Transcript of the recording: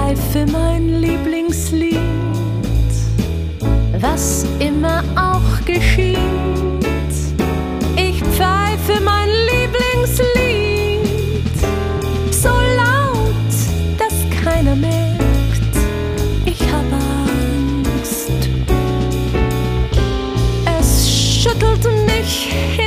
pfeife mein Lieblingslied, was immer auch geschieht. Ich pfeife mein Lieblingslied, so laut, dass keiner merkt, ich hab Angst. Es schüttelt mich